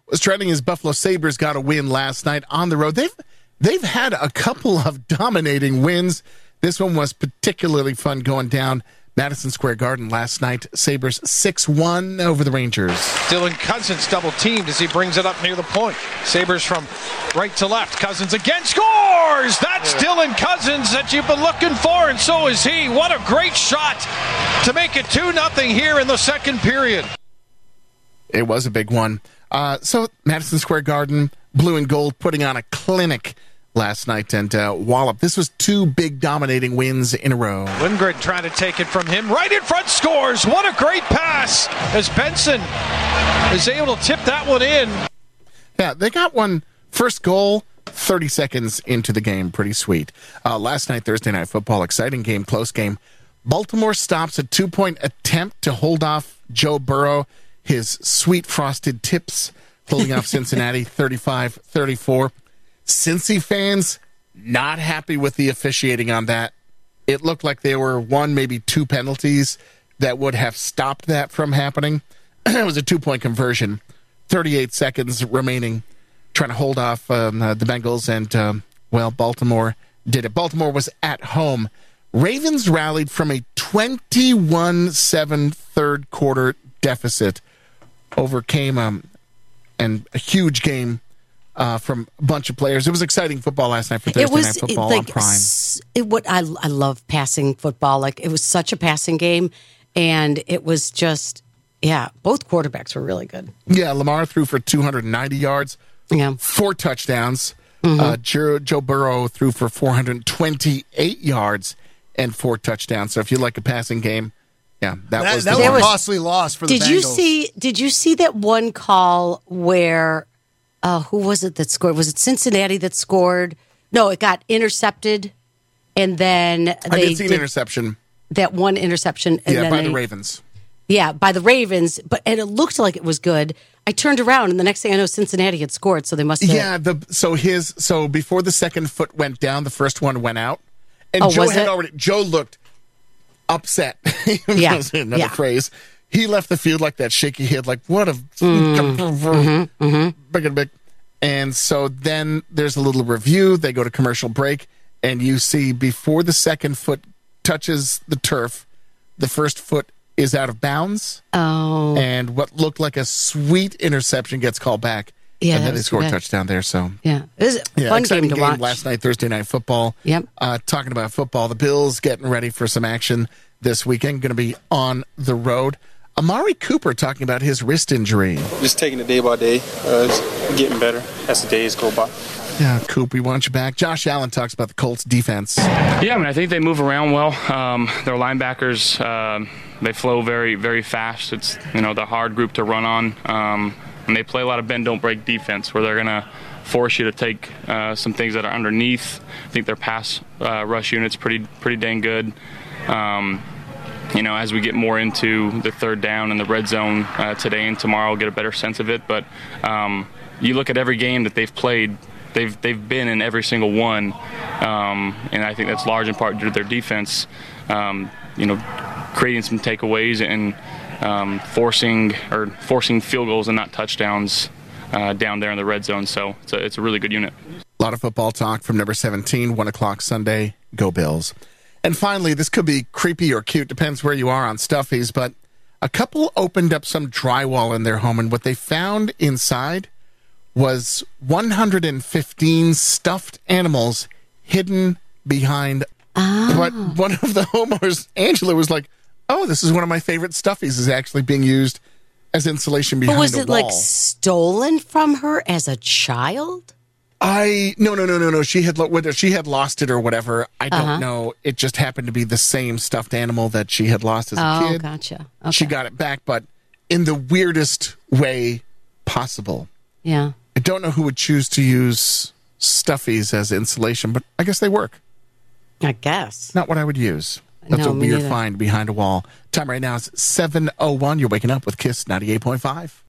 was trending as Buffalo Sabres got a win last night on the road. They've had a couple of dominating wins. This one was particularly fun going down Madison Square Garden last night. Sabres 6-1 over the Rangers. Dylan Cousins double-teamed as he brings it up near the point. Sabres from right to left. Cousins again scores! That's Dylan Cousins that you've been looking for, and so is he. What a great shot to make it 2-0 here in the second period. It was a big one. So Madison Square Garden, blue and gold, putting on a clinic last night, and wallop. This was two big dominating wins in a row. Lindgren trying to take it from him. Right in front, scores! What a great pass as Benson is able to tip that one in. Yeah, they got one first goal 30 seconds into the game. Pretty sweet. Last night, Thursday Night Football, exciting game, close game. Baltimore stops a 2-point attempt to hold off Joe Burrow. His sweet frosted tips holding off Cincinnati 35-34. Cincy fans not happy with the officiating on that. It looked like there were one, maybe two penalties that would have stopped that from happening. It was a 2-point conversion. 38 seconds remaining, trying to hold off the Bengals, and, Baltimore did it. Baltimore was at home. Ravens rallied from a 21-7 third quarter deficit, overcame and a huge game from a bunch of players. It was exciting football last night for Thursday Night Football on Prime. I love passing football. Like, it was such a passing game, and it was just, both quarterbacks were really good. Yeah, Lamar threw for 290 yards, 4 touchdowns. Joe Burrow threw for 428 yards and 4 touchdowns. So if you like a passing game, that was a costly loss for the Bengals. Did you see that one call where who was it that scored? Was it Cincinnati that scored? No, it got intercepted, and then I did see an interception. That one interception, and then by the Ravens. Yeah, by the Ravens, and it looked like it was good. I turned around, and the next thing I know, Cincinnati had scored, so they must have. Yeah, so before the second foot went down, the first one went out, and Joe looked upset. Another phrase. He left the field like that shaky head, like, what a big. And so then there's a little review. They go to commercial break, and you see before the second foot touches the turf, the first foot is out of bounds. Oh. And what looked like a sweet interception gets called back. Yeah, and then they score a touchdown there. So it was a fun game to watch. Last night, Thursday Night Football. Yep. Talking about football, the Bills getting ready for some action this weekend. Going to be on the road. Amari Cooper talking about his wrist injury. Just taking it day by day. It's getting better as the days go by. Yeah, Coop, we want you back. Josh Allen talks about the Colts defense. Yeah, I think they move around well. Their linebackers, they flow very, very fast. It's, the hard group to run on. And they play a lot of bend, don't break defense where they're going to force you to take some things that are underneath. I think their pass rush unit's pretty dang good. As we get more into the third down and the red zone today and tomorrow, we'll get a better sense of it. But you look at every game that they've played, they've been in every single one, and I think that's large in part due to their defense. Creating some takeaways and forcing field goals and not touchdowns down there in the red zone. So it's a really good unit. A lot of football talk from number 17, 1 o'clock Sunday. Go Bills. And finally, this could be creepy or cute, depends where you are on Stuffies, but a couple opened up some drywall in their home, and what they found inside was 115 stuffed animals hidden behind. But one of the homeowners, Angela, was like, oh, this is one of my favorite Stuffies, is actually being used as insulation behind a wall. But was it like stolen from her as a child? No. She had lost it or whatever. I don't know. It just happened to be the same stuffed animal that she had lost as a kid. Oh, gotcha. Okay. She got it back, but in the weirdest way possible. Yeah. I don't know who would choose to use Stuffies as insulation, but I guess they work. I guess. Not what I would use. That's a weird find behind a wall. Time right now is 7:01. You're waking up with KISS 98.5.